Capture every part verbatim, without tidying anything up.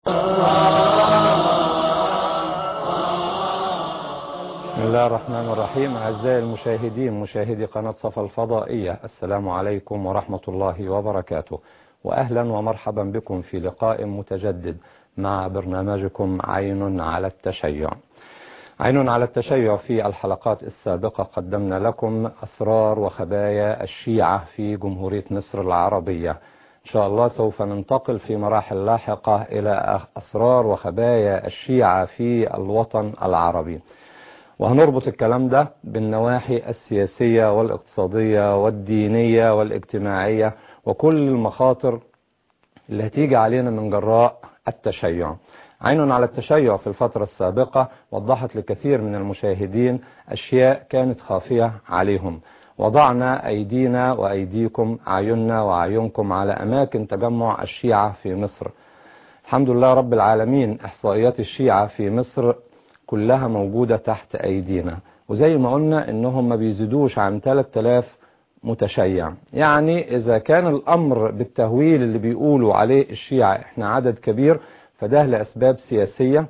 بسم الله الرحمن الرحيم. أعزائي المشاهدين، مشاهدي قناة صفا الفضائية، السلام عليكم ورحمة الله وبركاته، وأهلا ومرحبا بكم في لقاء متجدد مع برنامجكم عين على التشيع. عين على التشيع. في الحلقات السابقة قدمنا لكم أسرار وخبايا الشيعة في جمهورية مصر العربية. إن شاء الله سوف ننتقل في مراحل لاحقة إلى أسرار وخبايا الشيعة في الوطن العربي، وهنربط الكلام ده بالنواحي السياسية والاقتصادية والدينية والاجتماعية وكل المخاطر اللي هتيجي علينا من جراء التشيع. عين على التشيع في الفترة السابقة وضحت لكثير من المشاهدين أشياء كانت خافية عليهم. وضعنا أيدينا وأيديكم، أعيننا وأعينكم على أماكن تجمع الشيعة في مصر. الحمد لله رب العالمين، إحصائيات الشيعة في مصر كلها موجودة تحت أيدينا، وزي ما قلنا إنهم ما بيزيدوش عن ثلاثة آلاف متشيع. يعني إذا كان الأمر بالتهويل اللي بيقولوا عليه الشيعة إحنا عدد كبير، فده لأسباب سياسية،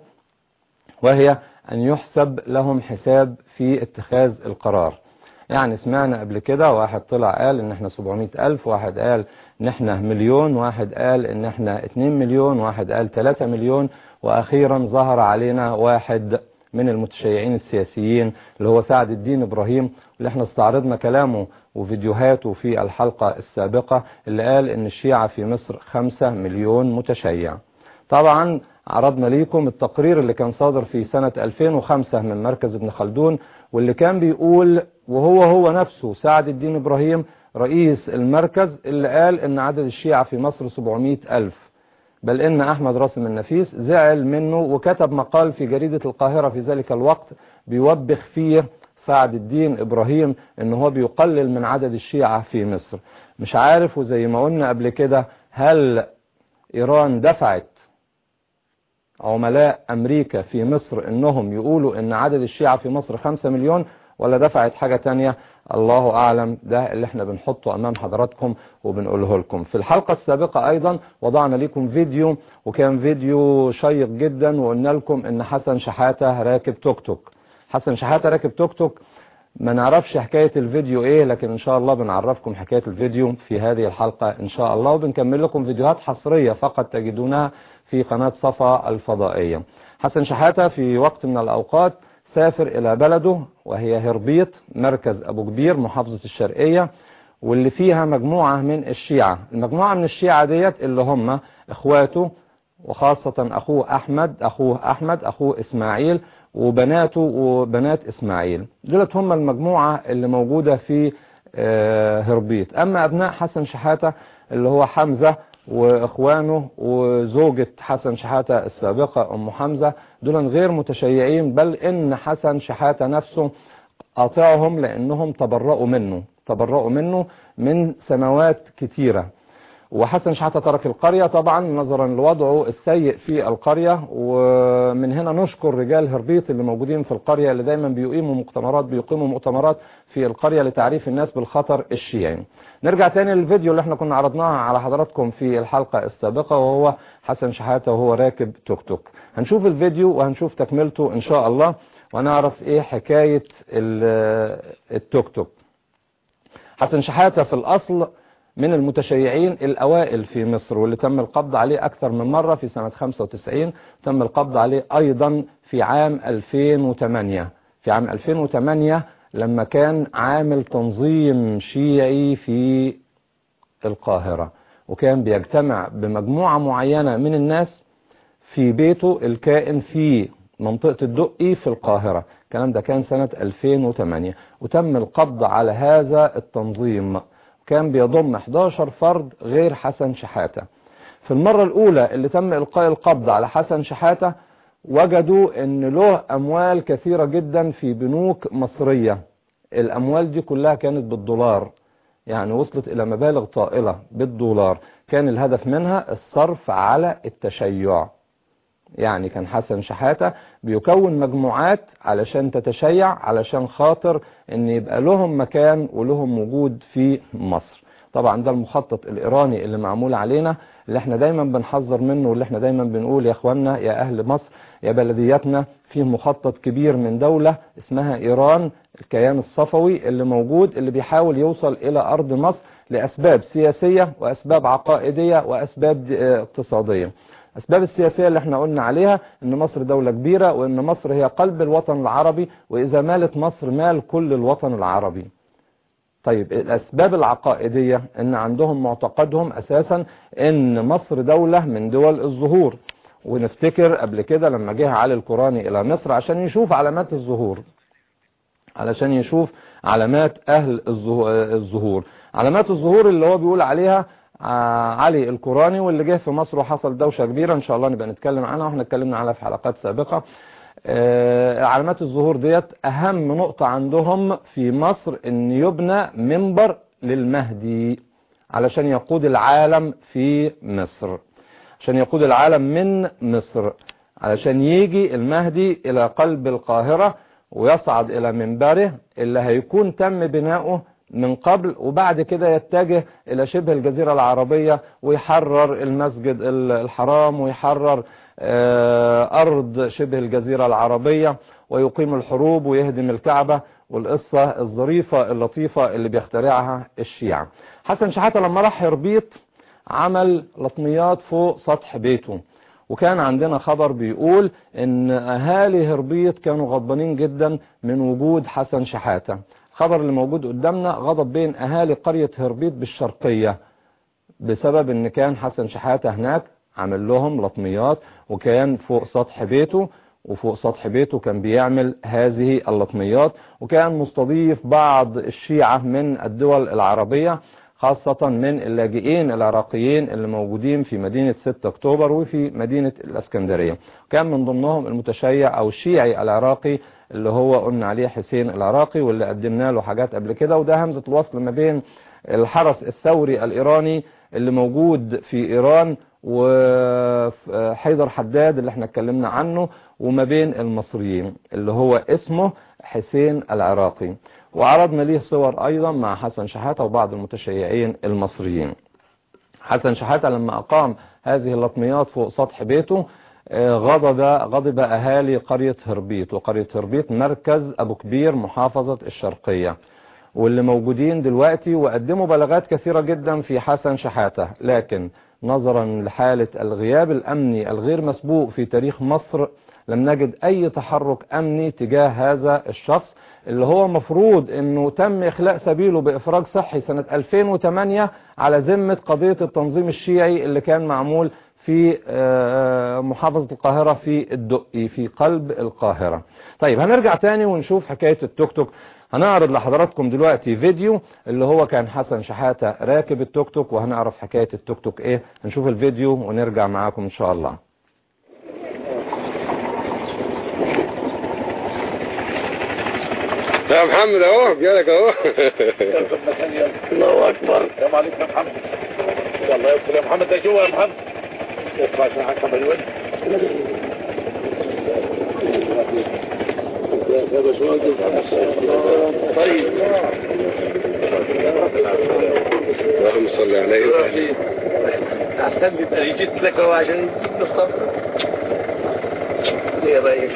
وهي أن يحسب لهم حساب في اتخاذ القرار. يعني سمعنا قبل كده واحد طلع قال إن إحنا سبعمائة ألف، واحد قال إن إحنا مليون، واحد قال إن إحنا اتنين مليون، واحد قال ثلاثة مليون، وأخيرا ظهر علينا واحد من المتشيعين السياسيين اللي هو سعد الدين إبراهيم، اللي احنا استعرضنا كلامه وفيديوهاته في الحلقة السابقة، اللي قال إن الشيعة في مصر خمسة مليون متشيع. طبعا عرضنا ليكم التقرير اللي كان صادر في سنة ألفين وخمسة من مركز ابن خلدون، واللي كان بيقول، وهو هو نفسه سعد الدين إبراهيم رئيس المركز، اللي قال إن عدد الشيعة في مصر سبعمائة ألف، بل إن أحمد راسم النفيس زعل منه وكتب مقال في جريدة القاهرة في ذلك الوقت بيوبخ فيه سعد الدين إبراهيم إن هو بيقلل من عدد الشيعة في مصر. مش عارف، وزي ما قلنا قبل كده، هل إيران دفعت عملاء أمريكا في مصر إنهم يقولوا إن عدد الشيعة في مصر خمسة مليون، ولا دفعت حاجة تانية؟ الله أعلم. ده اللي احنا بنحطه أمام حضراتكم وبنقوله لكم. في الحلقة السابقة أيضا وضعنا لكم فيديو، وكان فيديو شيق جدا، وقلنا لكم إن حسن شحاتة راكب توك توك. حسن شحاتة راكب توك توك، ما نعرفش حكاية الفيديو ايه، لكن ان شاء الله بنعرفكم حكاية الفيديو في هذه الحلقة ان شاء الله، وبنكمل لكم فيديوهات حصرية فقط تجدونها في قناة صفا الفضائية. حسن شحاتة في وقت من الأوقات سافر إلى بلده وهي هربيط، مركز أبو كبير، محافظة الشرقية، واللي فيها مجموعة من الشيعة. المجموعة من الشيعة ديت اللي هم إخواته، وخاصة أخوه أحمد أخوه أحمد أخوه إسماعيل، وبناته وبنات إسماعيل، دولت هم المجموعة اللي موجودة في هربيط. أما أبناء حسن شحاتة اللي هو حمزة وإخوانه وزوجة حسن شحاتة السابقة أم حمزة، دول غير متشيعين، بل إن حسن شحاتة نفسه قاطعهم لأنهم تبرؤوا منه تبرؤوا منه من سنوات كتيرة. وحسن شحاتة ترك القرية طبعا نظرا لوضعه السيء في القرية، ومن هنا نشكر رجال هربيط اللي موجودين في القرية، اللي دايما بيقيموا مؤتمرات بيقيموا مؤتمرات في القرية لتعريف الناس بالخطر الشيعي. نرجع تاني للفيديو اللي احنا كنا عرضناها على حضراتكم في الحلقة السابقة، وهو حسن شحاتة وهو راكب توك توك. هنشوف الفيديو وهنشوف تكملته ان شاء الله، ونعرف ايه حكاية التوك توك. حسن شحاتة في الأصل من المتشيعين الأوائل في مصر، واللي تم القبض عليه أكثر من مرة في سنة خمسة وتسعين، تم القبض عليه أيضا في عام ألفين وثمانية. في عام ألفين وثمانية لما كان عامل تنظيم شيعي في القاهرة، وكان بيجتمع بمجموعة معينة من الناس في بيته الكائن في منطقة الدقي في القاهرة. الكلام ده كان سنة ألفين وثمانية، وتم القبض على هذا التنظيم، كان بيضم إحدى عشر فرد غير حسن شحاتة. في المرة الأولى اللي تم إلقاء القبض على حسن شحاتة، وجدوا أن له أموال كثيرة جدا في بنوك مصرية. الأموال دي كلها كانت بالدولار، يعني وصلت إلى مبالغ طائلة بالدولار. كان الهدف منها الصرف على التشيع. يعني كان حسن شحاتة بيكون مجموعات علشان تتشيع، علشان خاطر ان يبقى لهم مكان ولهم وجود في مصر. طبعا ده المخطط الإيراني اللي معمول علينا، اللي احنا دايما بنحذر منه، واللي احنا دايما بنقول يا اخوانا يا أهل مصر يا بلدياتنا، فيه مخطط كبير من دولة اسمها إيران، الكيان الصفوي اللي موجود، اللي بيحاول يوصل إلى أرض مصر لأسباب سياسية وأسباب عقائدية وأسباب اقتصادية. الأسباب السياسية اللي احنا قلنا عليها ان مصر دولة كبيرة، وان مصر هي قلب الوطن العربي، وإذا مالت مصر مال كل الوطن العربي. طيب الأسباب العقائدية ان عندهم معتقدهم أساسا ان مصر دولة من دول الظهور، ونفتكر قبل كده لما جه علي القراني إلى مصر عشان يشوف علامات الظهور، علشان يشوف علامات أهل الظهور، علامات الظهور اللي هو بيقول عليها علي القراني، واللي جه في مصر وحصل دوشة كبيرة ان شاء الله نبقى نتكلم عنها، واحنا اتكلمنا عنها في حلقات سابقة. علامات الظهور ديت اهم نقطة عندهم في مصر ان يبنى منبر للمهدي علشان يقود العالم في مصر، عشان يقود العالم من مصر، علشان يجي المهدي الى قلب القاهرة ويصعد الى منبره اللي هيكون تم بناؤه من قبل، وبعد كده يتجه إلى شبه الجزيرة العربية ويحرر المسجد الحرام ويحرر أرض شبه الجزيرة العربية ويقيم الحروب ويهدم الكعبة، والقصة الظريفة اللطيفة اللي بيخترعها الشيعة. حسن شحاتة لما راح هربيط عمل لطميات فوق سطح بيته، وكان عندنا خبر بيقول ان اهالي هربيط كانوا غضبانين جدا من وجود حسن شحاتة. الخبر اللي موجود قدامنا غضب بين اهالي قرية هربيط بالشرقية بسبب ان كان حسن شحاتة هناك عمل لهم لطميات، وكان فوق سطح بيته، وفوق سطح بيته كان بيعمل هذه اللطميات، وكان مستضيف بعض الشيعة من الدول العربية، خاصة من اللاجئين العراقيين اللي موجودين في مدينة ستة أكتوبر وفي مدينة الاسكندرية. كان من ضمنهم المتشيع او الشيعي العراقي اللي هو قلنا عليه حسين العراقي، واللي قدمنا له حاجات قبل كده، وده همزة الوصل ما بين الحرس الثوري الإيراني اللي موجود في إيران وحيدر حداد اللي احنا اتكلمنا عنه، وما بين المصريين اللي هو اسمه حسين العراقي. وعرضنا ليه صور ايضا مع حسن شحاتة وبعض المتشيعين المصريين. حسن شحاتة لما اقام هذه اللطميات فوق سطح بيته غضب غضب اهالي قرية هربيط، وقرية هربيط مركز ابو كبير محافظة الشرقية، واللي موجودين دلوقتي، وقدموا بلاغات كثيرة جدا في حسن شحاتة، لكن نظرا لحالة الغياب الامني الغير مسبوق في تاريخ مصر لم نجد اي تحرك امني تجاه هذا الشخص اللي هو مفروض انه تم اخلاء سبيله بافراج صحي سنة ألفين وثمانية على ذمة قضية التنظيم الشيعي اللي كان معمول في محافظة القاهرة في الدقي في قلب القاهرة. طيب هنرجع تاني ونشوف حكاية التوك توك. هنعرض لحضراتكم دلوقتي فيديو اللي هو كان حسن شحاتة راكب التوك توك، وهنعرف حكاية التوك توك ايه. هنشوف الفيديو ونرجع معاكم ان شاء الله. يا محمد اهو جالك اهو. الله اكبر. السلام عليكم يا محمد. يلا يدخل يا محمد، ده جوه يا محمد. ادخل عشان حكم الوجه. يا باشمهندس. طيب. اللهم صل عليه. احسن لي جيت لك اهو عشان نجيب نصطف. يا ريس.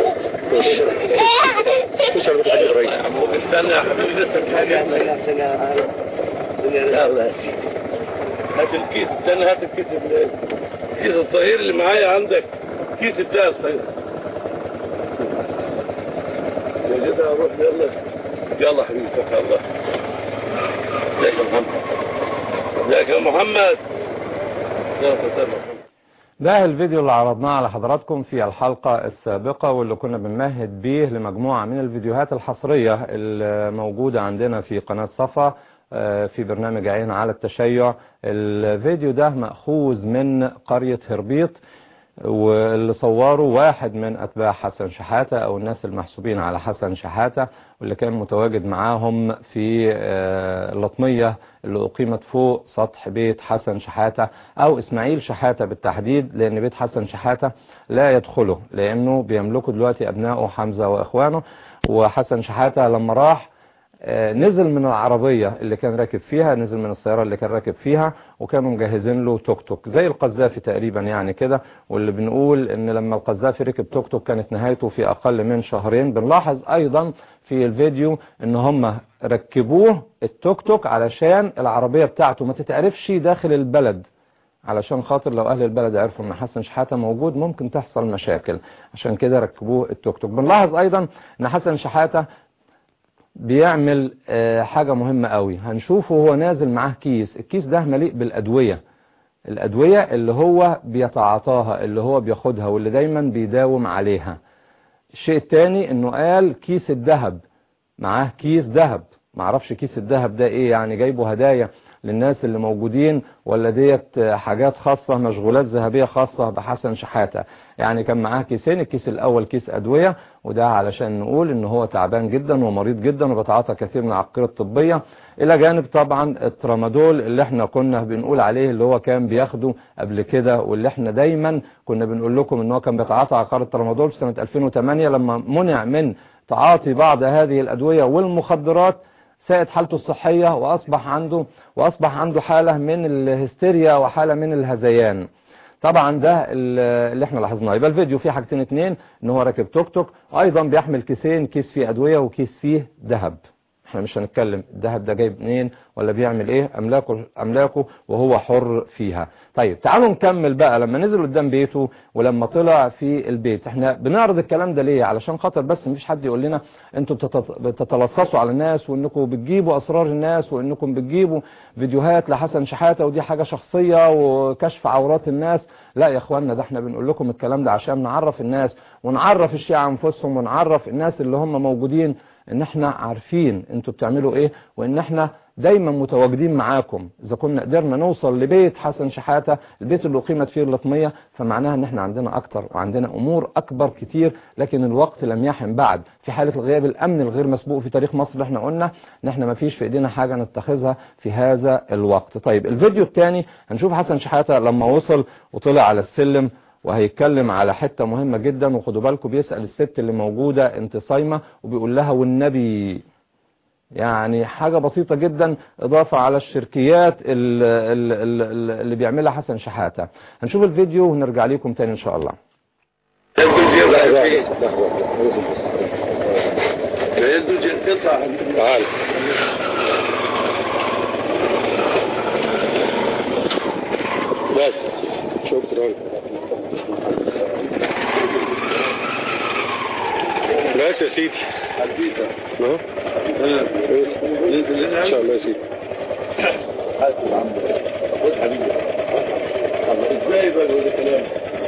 مش عارف حاجه يا ريس. استنى يا حبيبي لسه في حاجه. يا سلام. يا الله يا سيدي. هات الكيس، استنى هات الكيس الكيس الصغير اللي معايا عندك، كيس بتاع الصغير. يا جدع روح يلا. يلا حبيبي اتكل على الله. ازيك يا محمد؟ ازيك يا محمد؟ يلا تسلم. ده الفيديو اللي عرضناه على حضراتكم في الحلقة السابقة، واللي كنا بنمهد بيه لمجموعة من الفيديوهات الحصرية الموجودة عندنا في قناة صفا في برنامج عين على التشيع. الفيديو ده مأخوذ من قرية هربيط، واللي صوره واحد من أتباع حسن شحاتة أو الناس المحسوبين على حسن شحاتة، واللي كان متواجد معاهم في اللطمية اللي أقيمت فوق سطح بيت حسن شحاتة أو إسماعيل شحاتة بالتحديد، لأن بيت حسن شحاتة لا يدخله لأنه بيملكه دلوقتي أبنائه حمزة وإخوانه. وحسن شحاتة لما راح نزل من العربية اللي كان راكب فيها، نزل من السيارة اللي كان راكب فيها، وكانوا مجهزين له توك توك زي القذافي تقريبا يعني كده. واللي بنقول ان لما القذافي ركب توك توك كانت نهايته في اقل من شهرين. بنلاحظ ايضا في الفيديو ان هم ركبوه التوك توك علشان العربية بتاعته ما تتعرفش داخل البلد، علشان خاطر لو اهل البلد عرفوا ان حسن شحاتة موجود ممكن تحصل مشاكل، عشان كده ركبوه التوك توك. بنلاحظ ايضا ان حسن شحاتة بيعمل حاجة مهمة قوي، هنشوفه هو نازل معاه كيس، الكيس ده مليء بالأدوية، الأدوية اللي هو بيتعاطاها، اللي هو بياخدها، واللي دايما بيداوم عليها. الشيء التاني انه قال كيس الذهب، معاه كيس ذهب، معرفش كيس الذهب ده ايه، يعني جايبه هدايا للناس اللي موجودين ولا ديت حاجات خاصة، مشغولات ذهبية خاصة بحسن شحاتة. يعني كان معاه كيسين، الكيس الاول كيس ادوية، وده علشان نقول ان هو تعبان جدا ومريض جدا وبيتعاطى كثير من العقاقير الطبية، الى جانب طبعا الترامادول اللي احنا كنا بنقول عليه اللي هو كان بياخده قبل كده، واللي احنا دايما كنا بنقول لكم ان هو كان بيتعاطى عقار الترامادول في سنة ألفين وثمانية لما منع من تعاطي بعض هذه الادوية والمخدرات، ساءت حالته الصحية واصبح عنده واصبح عنده حالة من الهستيريا وحالة من الهذيان. طبعا ده اللي احنا لاحظناه. يبقى الفيديو فيه حاجتين اتنين، ان هو راكب توك توك، ايضا بيحمل كيسين، كيس فيه ادوية وكيس فيه ذهب. احنا مش هنتكلم الذهب ده جايب منين ولا بيعمل ايه، املاكه املاكه وهو حر فيها. طيب تعالوا نكمل بقى. لما نزل قدام بيته ولما طلع في البيت، احنا بنعرض الكلام ده ليه؟ علشان خاطر بس مفيش حد يقول لنا انتوا بتتلصصوا على الناس وانكم بتجيبوا اسرار الناس وانكم بتجيبوا فيديوهات لحسن شحاتة ودي حاجة شخصية وكشف عورات الناس. لا يا اخواننا، ده احنا بنقول لكم الكلام ده عشان نعرف الناس ونعرف الشيعة انفسهم ونعرف الناس اللي هم موجودين ان احنا عارفين انتوا بتعملوا ايه، وان احنا دايما متواجدين معاكم. اذا كنا قدرنا نوصل لبيت حسن شحاتة، البيت اللي اقيمت فيه اللطمية، فمعناها ان احنا عندنا اكتر وعندنا امور اكبر كتير، لكن الوقت لم يحن بعد. في حالة الغياب الامن الغير مسبوق في تاريخ مصر، احنا قلنا ان احنا ما فيش في ايدينا حاجة نتخذها في هذا الوقت. طيب الفيديو الثاني هنشوف حسن شحاتة لما وصل وطلع على السلم، وهيتكلم على حتة مهمة جدا. وخدوا بالكم بيسأل الست اللي موجودة انت صايمة، وبيقول لها والنبي، يعني حاجة بسيطة جدا اضافة على الشركيات اللي, اللي, اللي بيعملها حسن شحاتة. هنشوف الفيديو ونرجع لكم تاني ان شاء الله. تعال بس شكرا. بس يا سيدي ها ان شاء الله يا سيدي. ازاي بقى ده كلام؟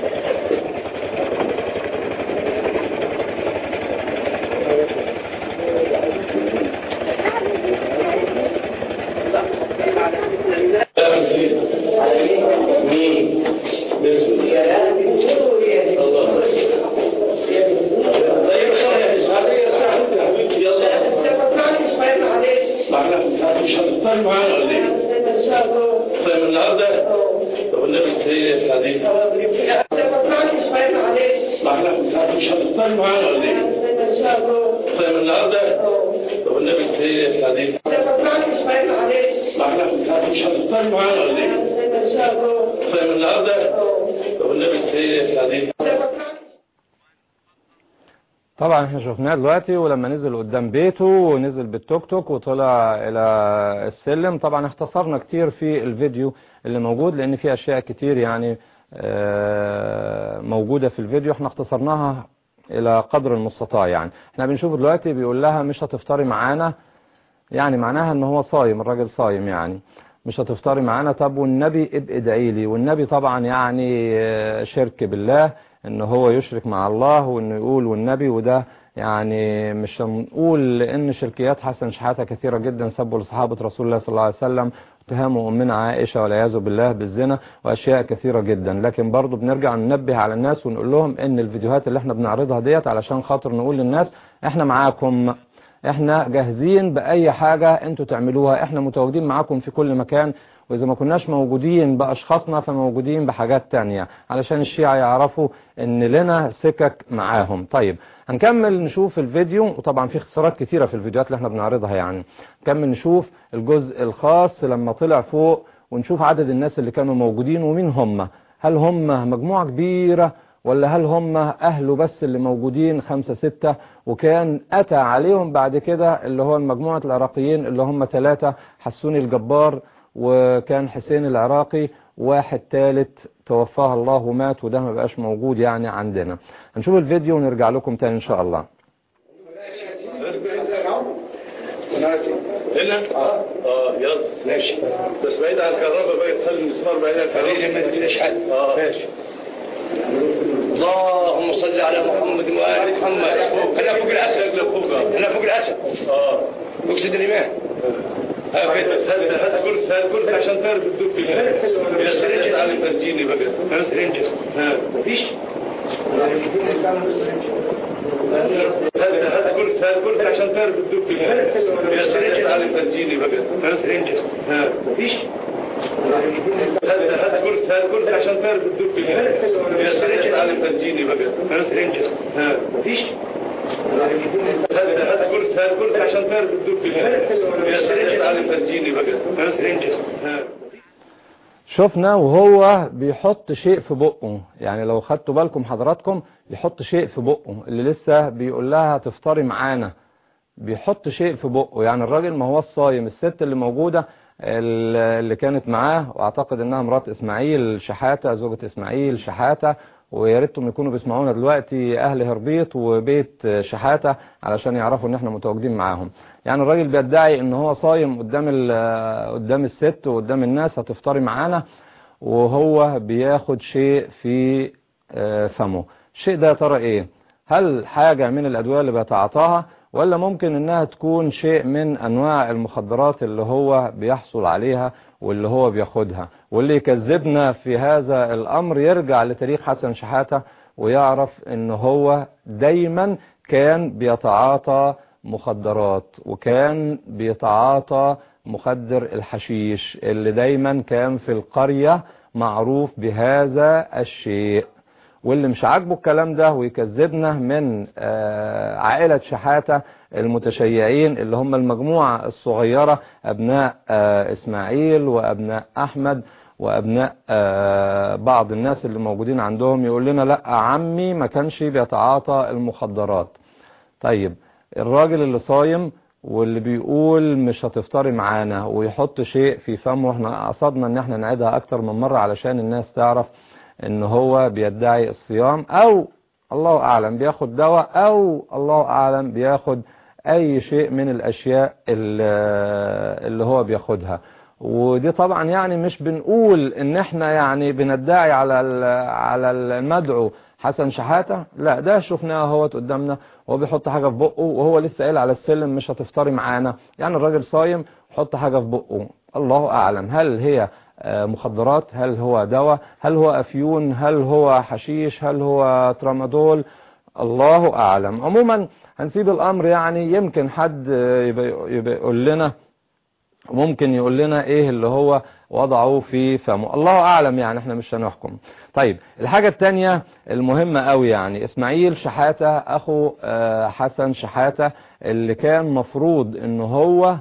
مش هتضطر معانا ولا ايه؟ طيب النهارده طب النبي ايه يا حبيبي؟ ما احنا مش هتضطر معانا ولا ايه؟ طيب النهارده طب النبي ايه يا حبيبي؟ ما احنا مش هتضطر معانا ولا ايه؟ طيب النهارده طب النبي ايه يا حبيبي؟ طبعا احنا شفناه دلوقتي، ولما نزل قدام بيته ونزل بالتوك توك وطلع الى السلم. طبعا اختصرنا كتير في الفيديو اللي موجود لان في اشياء كتير يعني موجودة في الفيديو، احنا اختصرناها الى قدر المستطاع. يعني احنا بنشوف دلوقتي بيقول لها مش هتفطري معانا، يعني معناها ان هو صايم، الراجل صايم يعني مش هتفطري معانا. طب والنبي ابقى ادعي لي. والنبي طبعا يعني شرك بالله، ان هو يشرك مع الله وانه يقول والنبي، وده يعني مش هنقول لان شركيات حسن شحاتة كثيرة جدا، سبوا لصحابة رسول الله صلى الله عليه وسلم، اتهاموا امنا عائشة والعياذ بالله بالزنا واشياء كثيرة جدا. لكن برضو بنرجع ننبه على الناس ونقول لهم ان الفيديوهات اللي احنا بنعرضها ديت علشان خاطر نقول للناس احنا معاكم، احنا جاهزين باي حاجة انتوا تعملوها، احنا متواجدين معاكم في كل مكان، وإذا ما كناش موجودين بأشخاصنا فموجودين بحاجات تانية علشان الشيعة يعرفوا إن لنا سكك معاهم. طيب هنكمل نشوف الفيديو، وطبعا في اختصارات كتيرة في الفيديوهات اللي احنا بنعرضها يعني. نكمل نشوف الجزء الخاص لما طلع فوق ونشوف عدد الناس اللي كانوا موجودين ومين هم. هل هم مجموعة كبيرة ولا هل هم أهله بس اللي موجودين خمسة ستة، وكان أتى عليهم بعد كده اللي هو المجموعة العراقيين اللي هم ثلاثة، حسوني الجبار وكان حسين العراقي، واحد ثالث توفاه الله ومات وده ما بقاش موجود يعني عندنا. هنشوف الفيديو ونرجع لكم تاني إن شاء الله. هنا اه اه يلا ماشي، بس بعيد عن الكهرباء بقى، تخلي المسمار بعيد عن الكهرباء ما تجيش حد. اه ماشي. اللهم صل على محمد وآل محمد. انا فوق الاسد، انا فوق الاسد اه فوق سيد الامام. ها كده هات كرسي، هات كرسي عشان تعرف تدوق فيه. يا سرنجة على الفرجيني بقى. ها سرنجة ها مفيش. هات كرسي، هات كرسي عشان تعرف تدوق فيه. يا سرنجة على الفرجيني بقى. ها سرنجة ها مفيش. هات كرسي، هات كرسي عشان تعرف تدوق فيه. يا سرنجة على الفرجيني بقى. ها سرنجة ها مفيش. هات كرسي، هات كرسي عشان تعرف تدوق فيه. يا سرنجة على الفرجيني بقى. ها سرنجة ها. شفنا وهو بيحط شيء في بقه، يعني لو خدتوا بالكم حضراتكم يحط شيء في بقه، اللي لسه بيقول لها تفطري معانا بيحط شيء في بقه. يعني الراجل ما هو الصايم. الست اللي موجودة اللي كانت معاه واعتقد انها مرات اسماعيل شحاتة، زوجة اسماعيل شحاتة، ويا ريتهم يكونوا بيسمعونا دلوقتي اهل هربيط وبيت شحاتة علشان يعرفوا ان احنا متواجدين معاهم. يعني الراجل بيدعي ان هو صايم قدام قدام الست وقدام الناس، هتفطري معانا، وهو بياخد شيء في فمه. الشيء ده يا ترى ايه؟ هل حاجة من الادوية اللي بيتعاطاها، ولا ممكن انها تكون شيء من انواع المخدرات اللي هو بيحصل عليها واللي هو بياخدها؟ واللي يكذبنا في هذا الامر يرجع لتاريخ حسن شحاتة ويعرف ان هو دايما كان بيتعاطى مخدرات، وكان بيتعاطى مخدر الحشيش اللي دايما كان في القرية معروف بهذا الشيء. واللي مش عاجبه الكلام ده ويكذبنا من عائلة شحاتة المتشيعين اللي هم المجموعة الصغيرة، أبناء إسماعيل وأبناء أحمد وأبناء بعض الناس اللي موجودين عندهم، يقول لنا لا عمي ما كانش بيتعاطى المخدرات. طيب الراجل اللي صايم واللي بيقول مش هتفطري معانا ويحط شيء في فمه، احنا قصدنا ان احنا نعيدها اكتر من مرة علشان الناس تعرف ان هو بيدعي الصيام، او الله اعلم بياخد دواء، او الله اعلم بياخد اي شيء من الاشياء اللي هو بياخدها. ودي طبعا يعني مش بنقول ان احنا يعني بندعي على على المدعو حسن شحاتة، لا ده شفناه هو قدامنا وهو بيحط حاجة في بقه وهو لسه قايل على السلم مش هتفطري معانا. يعني الراجل صايم حط حاجة في بقه، الله اعلم هل هي مخدرات، هل هو دواء، هل هو افيون، هل هو حشيش، هل هو ترامادول، الله اعلم. عموما هنسيب الامر، يعني يمكن حد يبقى يقول لنا، ممكن يقول لنا ايه اللي هو وضعه في فمه، الله اعلم، يعني احنا مش هنحكم. طيب الحاجة التانية المهمة قوي، يعني اسماعيل شحاتة اخو حسن شحاتة اللي كان مفروض ان هو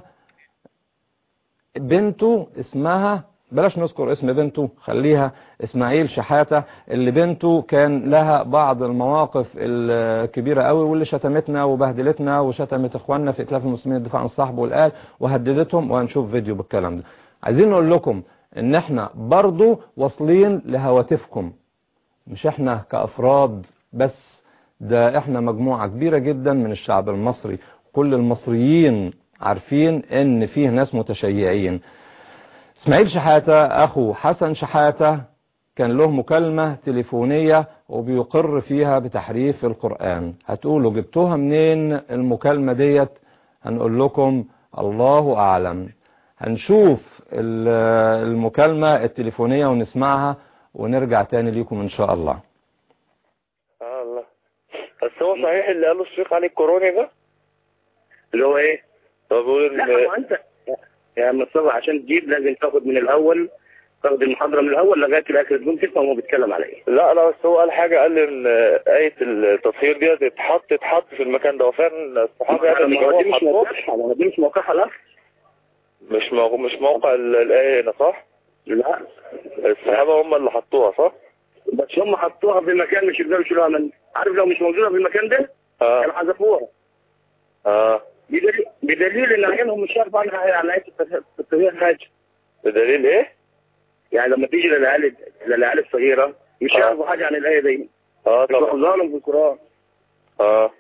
بنته اسمها، بلاش نذكر اسم بنته خليها اسماعيل شحاتة، اللي بنته كان لها بعض المواقف الكبيرة قوي واللي شتمتنا وبهدلتنا وشتمت اخواننا في ائتلاف المسلمين الدفاع عن الصحب والآل وهددتهم، وهنشوف فيديو بالكلام ده. عايزين نقول لكم ان احنا برضو واصلين لهواتفكم، مش احنا كأفراد بس، ده احنا مجموعة كبيرة جدا من الشعب المصري. كل المصريين عارفين ان فيه ناس متشيعين. اسماعيل شحاتة اخو حسن شحاتة كان له مكالمة تليفونية وبيقر فيها بتحريف القرآن. هتقولوا جبتوها منين المكالمة ديت؟ هنقول لكم الله اعلم. هنشوف المكالمة التليفونية ونسمعها ونرجع تاني ليكم ان شاء الله. اه الله. بس هو صحيح اللي قاله الشيخ علي الكوروني ده اللي هو ايه؟ هو بيقول ان لا هو انت يعني من الصبح عشان تجيب لازم تاخد من الاول، تاخد المحاضره من الاول لغايه الاخر تقوم تفهم هو بيتكلم على ايه. لا لا بس هو قال حاجه، قال ان ايه التطهير دي تتحط تتحط في المكان ده، وفعلا الصحابه يعني اللي جوه مش موقعها، دي مش موقعها الاخر، مش موقع مش موقع الايه هنا صح؟ لا الصحابه هم اللي حطوها صح؟ بس هم حطوها في مكان مش يقدروا يشيلوها منه. عارف لو مش موجوده في المكان ده اه كانوا حذفوها. اه بدليل, بدليل ان عينهم مش عارف عنها يعني ايه التطهير حاجه. بدليل ايه؟ يعني لما تيجي للعيال للعيال الصغيره مش يعرفوا آه. حاجه عن الايه دي. اه طبعا بيحفظوها لهم في القران. اه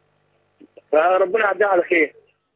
فربنا يعديها على خير.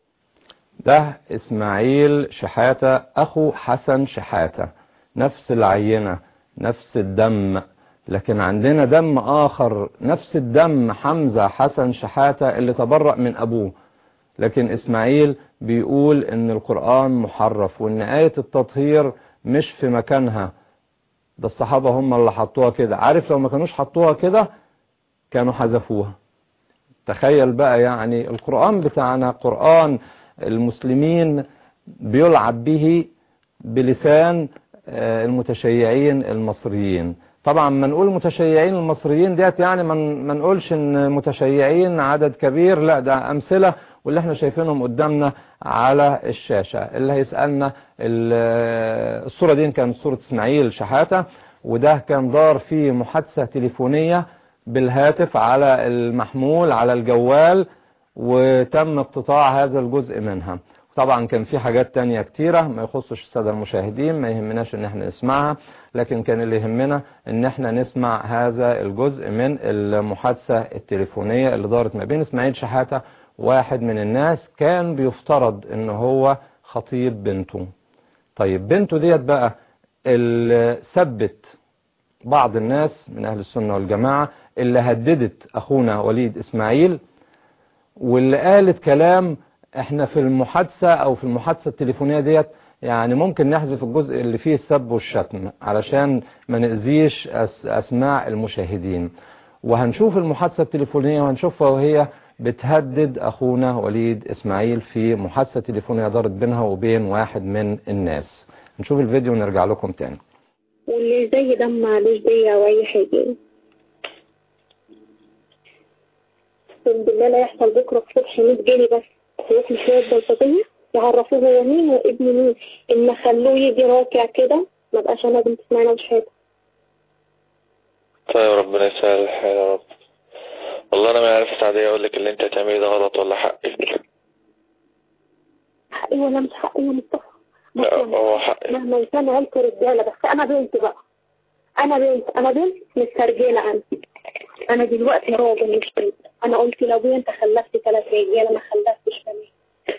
ده اسماعيل شحاتة اخو حسن شحاتة، نفس العينة نفس الدم، لكن عندنا دم اخر نفس الدم، حمزة حسن شحاتة اللي تبرأ من ابوه. لكن اسماعيل بيقول ان القرآن محرف وان آية التطهير مش في مكانها، ده الصحابة هم اللي حطوها كده. عارف لو ما كانوش حطوها كده كانوا حذفوها. تخيل بقى، يعني القرآن بتاعنا قرآن المسلمين بيلعب به بلسان المتشيعين المصريين. طبعا ما نقول متشيعين المصريين ديت يعني ما نقولش ان متشيعين عدد كبير، لا ده امثلة واللي احنا شايفينهم قدامنا على الشاشة. اللي هيسألنا الصورة دي كانت صورة اسماعيل شحاتة، وده كان دار فيه محادثة تليفونية بالهاتف على المحمول على الجوال، وتم اقتطاع هذا الجزء منها. طبعا كان في حاجات تانية كتيرة ما يخصش السادة المشاهدين، ما يهمناش ان احنا نسمعها، لكن كان اللي يهمنا ان احنا نسمع هذا الجزء من المحادثة التليفونية اللي دارت ما بين اسماعيل شحاتة واحد من الناس كان بيفترض ان هو خطيب بنته. طيب بنته ديت بقى اللي ثبت بعض الناس من اهل السنة والجماعة اللي هددت اخونا وليد اسماعيل، واللي قالت كلام احنا في المحادثة او في المحادثة التليفونية ديت يعني ممكن نحذف الجزء اللي فيه السب والشتم علشان ما نأذيش اسماع المشاهدين. وهنشوف المحادثة التليفونية وهنشوفها وهي بتهدد اخونا وليد اسماعيل في محادثة تليفونية دارت بينها وبين واحد من الناس. نشوف الفيديو ونرجع لكم تاني. واللي زي ده معلوش بيا او اي حاجة، اقسم بالله لا يحصل بكره الصبح مية جنيه بس هياكل شويه بلطجيه يعرفوه هو مين وابن مين، ان خلوه يجي راكع كده ما بقاش انا بنت اسماعيل مش حاجه. طيب ربنا يسهل الحال يا رب. والله انا ما عرفت عادي اقول لك اللي انت هتعمليه ده غلط ولا حقك. حقي ولا مش حقي يا مصطفى؟ لا هو حقي مهما كان عيلته رجاله، بس انا بنت بقى، انا بنت انا بنت مسترجله. انا انا دلوقتي راجل مش بنت. انا قلت لو انت خلفت ثلاث رجاله ما خلفتش بنات.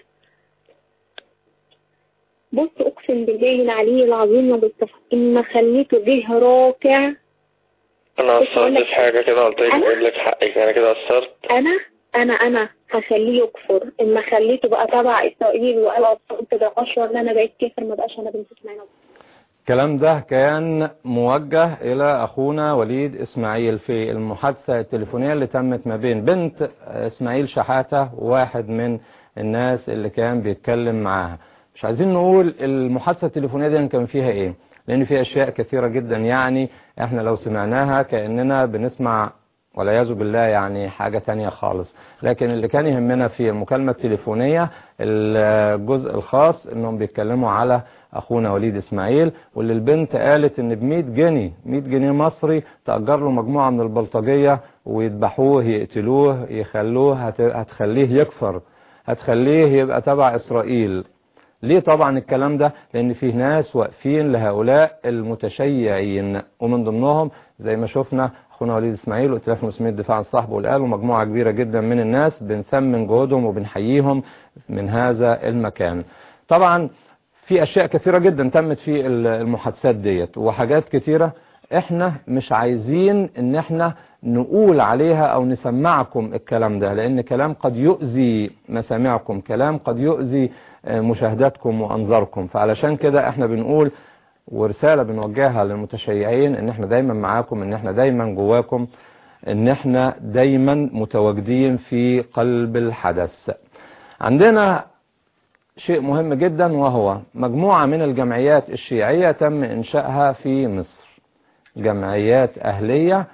بص اقسم بالله العلي العظيم يا مصطفى ان خليته جه راكع. انا قصرت في حاجه كده قلت لك اقول لك حقك، انا كده قصرت. انا انا انا هخليه يكفر. اما خليته بقى تبع اسرائيل وقال اصلا ده اشهر ان انا بقيت كافر ما بقاش انا بنت اسماعيل. الكلام ده كان موجه الى اخونا وليد اسماعيل في المحادثة التليفونية اللي تمت ما بين بنت اسماعيل شحاتة وواحد من الناس اللي كان بيتكلم معاها. مش عايزين نقول المحادثة التليفونية دي كان فيها ايه، لان فيها اشياء كثيرة جدا يعني احنا لو سمعناها كأننا بنسمع والعياذ بالله يعني حاجة تانية خالص. لكن اللي كان يهمنا في المكالمة التليفونية الجزء الخاص انهم بيتكلموا على اخونا وليد اسماعيل، واللي البنت قالت ان بمية جنيه مية جنيه مصري تأجر له مجموعة من البلطجية ويذبحوه يقتلوه يخلوه هتخليه يكفر، هتخليه يبقى تبع اسرائيل. ليه طبعا الكلام ده؟ لان فيه ناس واقفين لهؤلاء المتشيعين، ومن ضمنهم زي ما شفنا اخونا وليد اسماعيل وائتلاف المسلمين الدفاع عن صاحبه والآل ومجموعة كبيرة جدا من الناس بنثمن جهودهم وبنحييهم من هذا المكان. طبعا في اشياء كثيرة جدا تمت في المحادثات ديت وحاجات كثيرة احنا مش عايزين ان احنا نقول عليها او نسمعكم الكلام ده، لان كلام قد يؤذي مسامعكم، كلام قد يؤذي مشاهداتكم وانظاركم. فعلشان كده احنا بنقول ورسالة بنوجهها للمتشيعين ان احنا دايما معاكم، ان احنا دايما جواكم، ان احنا دايما متواجدين في قلب الحدث. عندنا شيء مهم جدا، وهو مجموعة من الجمعيات الشيعية تم إنشائها في مصر، جمعيات أهلية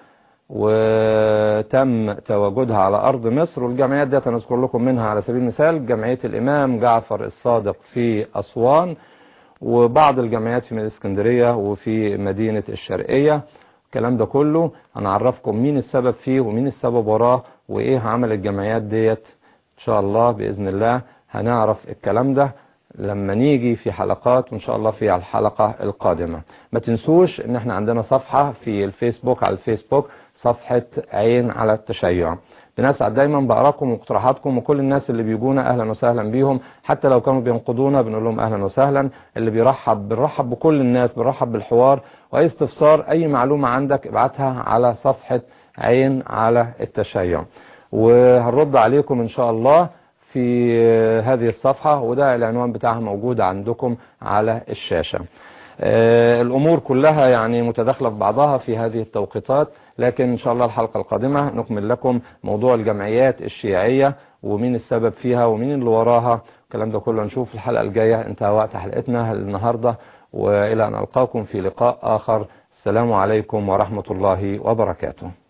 وتم تواجدها على أرض مصر. والجمعيات دي نذكر لكم منها على سبيل المثال جمعية الإمام جعفر الصادق في أسوان، وبعض الجمعيات في الإسكندرية وفي مدينة الشرقية. الكلام ده كله هنعرفكم مين السبب فيه ومين السبب وراه وإيه عمل الجمعيات ديت إن شاء الله بإذن الله. هنعرف الكلام ده لما نيجي في حلقات، وإن شاء الله في الحلقة القادمة. ما تنسوش إن احنا عندنا صفحة في الفيسبوك، على الفيسبوك صفحة عين على التشيع. بنسعد دايما بآرائكم واقتراحاتكم، وكل الناس اللي بيجونا أهلا وسهلا بيهم، حتى لو كانوا بينقضونا بنقول لهم أهلا وسهلا. اللي بيرحب بنرحب بكل الناس، بنرحب بالحوار، وأي استفسار أي معلومة عندك ابعتها على صفحة عين على التشيع، وهنرد عليكم إن شاء الله في هذه الصفحة، وده العنوان بتاعها موجود عندكم على الشاشة. الأمور كلها يعني متداخلة في بعضها في هذه التوقيتات، لكن إن شاء الله الحلقة القادمة نكمل لكم موضوع الجمعيات الشيعية ومين السبب فيها ومين اللي وراها. الكلام ده كله نشوف الحلقة الجاية. انتهى وقت حلقتنا النهاردة، وإلى أن ألقاكم في لقاء آخر. السلام عليكم ورحمة الله وبركاته.